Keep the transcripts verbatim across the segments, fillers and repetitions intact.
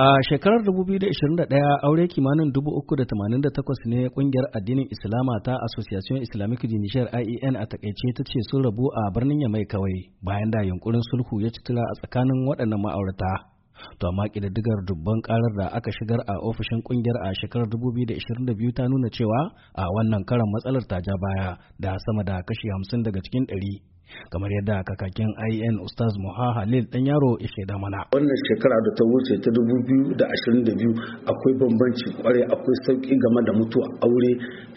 A shekarar dubu biyu da ashirin da ɗaya aure kimanin dubu uku da tamanin da takwas ne kungiyar addinin Islama ta Association Islamique du Niger I E N a takaice ta ce sun rabu a birnin Yamai kawai bayan da yunkurin sulhu ya ci tura a tsakanin waɗannan ma'aurata. To amma ƙididdigar dubban ƙarar da aka shigar a ofishin kungiyar a shekarar dubu biyu da ashirin da biyu ta nuna cewa a wannan karan matsalar ta ja baya da sama da kashi hamsin daga cikin ɗari. Kamar yadda kakakin I E N Ustaz Muha Halil dan yaro ya shaida mana. Wannan shekara da ta wuce ta dubu biyu da ashirin da biyu akwai bambanci kwarai, akwai sauki game da mutuwa aure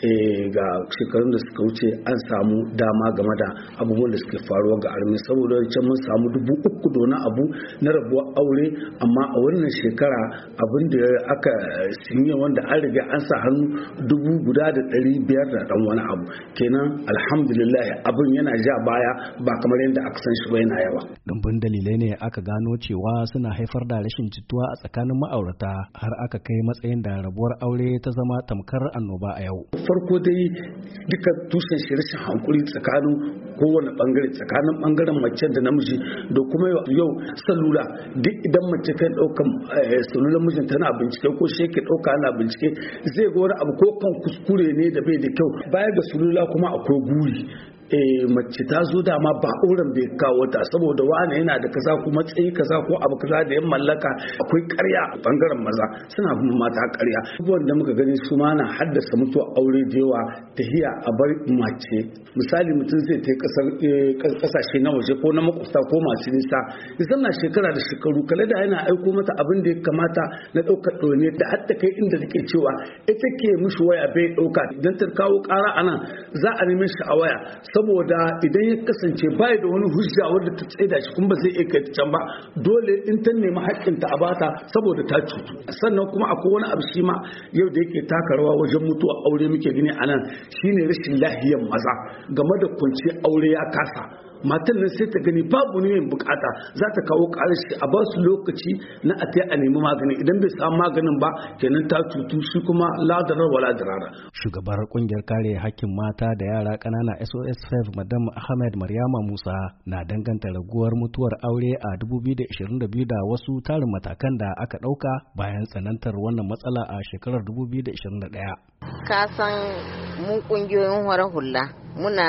ga shekarun da suka wuce. An samu dama game da abubuwan da suke faruwa ga armi, saboda can mun samu dubu uku da wani abu na rabuwar aure, amma a wannan shekara abin da aka sinye wanda an riga an sa hannu dubu guda da ɗari biyar da ɗan wani abu. Kenan alhamdulillah abin yana ja baya ba kamar yadda aka san shi ba, yana yawa. Dumbin dalilai ne aka gano cewa suna haifar da rashin jituwa a tsakanin ma'aurata har aka kai matsayin da rabuwar aure ta zama tamkar annoba a yau. Farko dai duka tushen shi rashin hankuri tsakanin kowane bangare, tsakanin bangaren mace da namiji, da kuma yau salula. Duk idan mace kai daukan salular mijin tana bincike ko shi ke dauka ana bincike, zai ga wani abu ko kan kuskure ne da bai da kyau. Baya ga salula kuma akwai guri. Eh, mace ta zo dama ba auren bai kawo ta, saboda wani yana da kaza kuma tsayi kaza ko abu kaza da yan mallaka. Akwai ƙarya a bangaren maza, suna kuma mata ƙarya. Abubuwan da muka gani su ma na haddasa mutuwa aure da yawa, tahiya a bar mace. Misali mutum zai ta kasar kasashe na waje ko na makwabta ko masu nisa, idan na shekara da shekaru kala da yana aiko mata abin da ya kamata na ɗaukar ɗone, da hatta kai inda take cewa ita ke mishi waya bai ɗauka. Idan ta kawo ƙara anan za a nemi shi a waya, saboda idan ya kasance bai da wani hujja wanda ta tsaida shi kuma ba zai iya kai can ba, dole in ta nemi haƙƙinta a bata saboda ta cutu. Sannan kuma akwai wani abu shi ma yau da yake taka rawa wajen mutuwa aure muke gani anan, shine rashin lahiyar maza game da kwanciyar aure ya kasa. Matan nan sai ta gani babu ne mai bukata, za ta kawo ƙarashi a ba su lokaci na a a nemi magani, idan bai samu maganin ba kenan ta cutu, shi kuma ladarar wala dirara. Shugabar kungiyar kare hakkin mata da yara ƙanana S O S five Madam Ahmed Maryama Musa na danganta raguwar mutuwar aure a dubu biyu da ashirin da biyu da wasu tarin matakan da aka ɗauka bayan tsanantar wannan matsala a shekarar dubu biyu da ashirin da ɗaya. Ka san mu kungiyoyin horar hula muna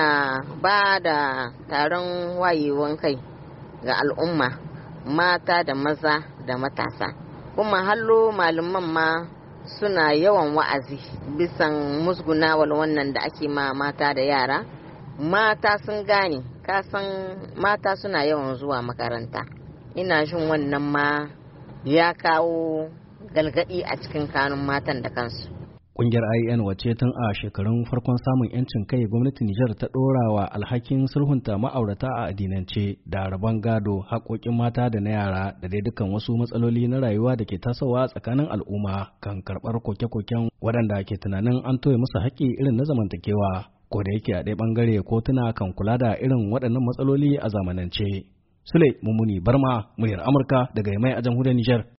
ba da taron wayewan kai ga al'umma, mata da maza da matasa, kuma hallo malaman ma suna yawan wa'azi bisan musgunawar wannan da ake ma mata da yara. Mata sun gane, kasan mata suna yawan zuwa makaranta, ina jin wannan ma ya kawo galgadi a cikin kanun matan da kansu. Ƙungiyar I E N wace tun a shekarun farkon samun 'yancin kai gwamnatin Nijar ta ɗora wa alhakin sulhunta ma'aurata a addinance da rabon gado, haƙoƙin mata da na yara da dai dukkan wasu matsaloli na rayuwa da ke tasowa tsakanin al'umma kan karɓar koke-koken waɗanda ke tunanin an toye musu haƙƙi irin na zamantakewa, ko da yake a ɗaya ɓangare kotuna kan kula da irin waɗannan matsaloli a zamanance. Sule Mummuni Barma, muryar Amurka daga Yamai a jamhuriyar Nijar.